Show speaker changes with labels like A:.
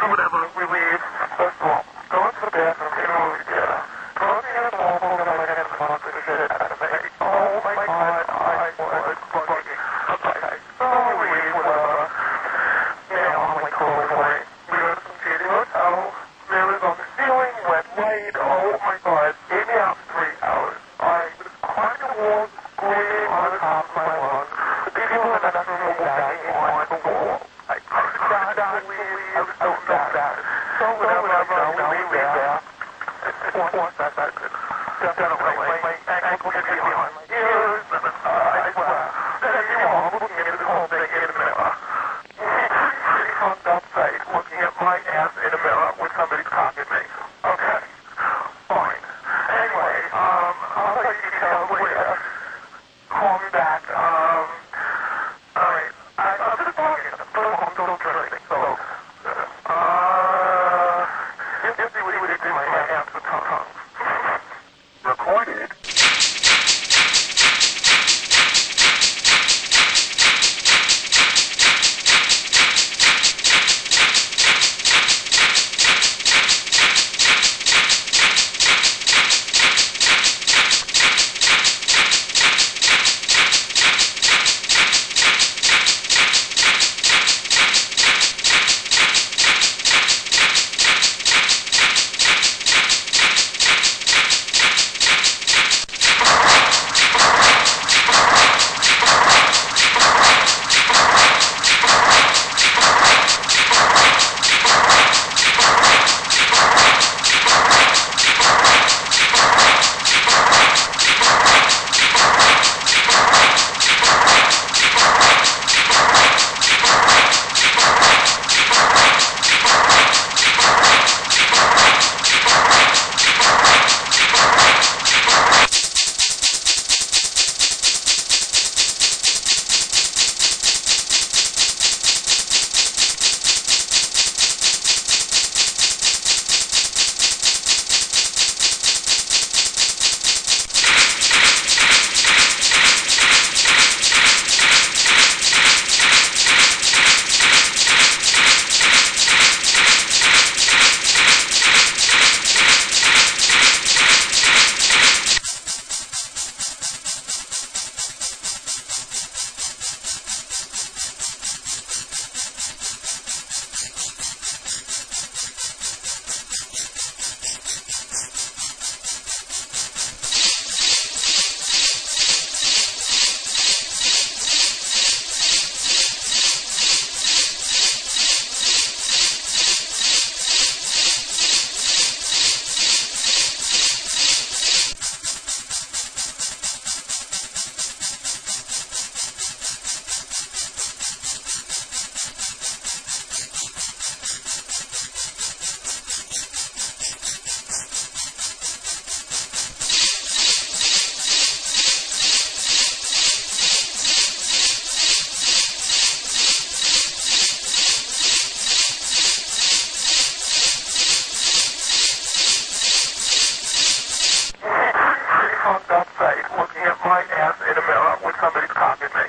A: whatever, we leave. First of all, go into the bathroom, get a movie theater. Closing in the mobile, and I get the shit out of me. Oh my God, I was bugging. Okay, so we leave, whatever. I'm like, cool, wait. We go to some shitty hotel. There was on the ceiling, wet light. Oh my God, ate me out for 3 hours. I was climbing the wall, screaming on the top of my lungs. The people in the bathroom were banging on the wall. I cried out, I was so embarrassed. So whatever, we leave there. Once that's good. Definitely, my ankle gets behind my ears, and I swear. Then you are looking at the whole thing in the mirror. Pretty fucked up face, looking at my ass in a mirror with somebody's cock at me. Okay, fine. Anyway, I'll let you details later. Call me back, alright. I'm just talking. I'm still drinking, so, if you would do my hands with tongue. Recorded. Fucked up face, looking at my ass in a mirror with somebody's cock at me.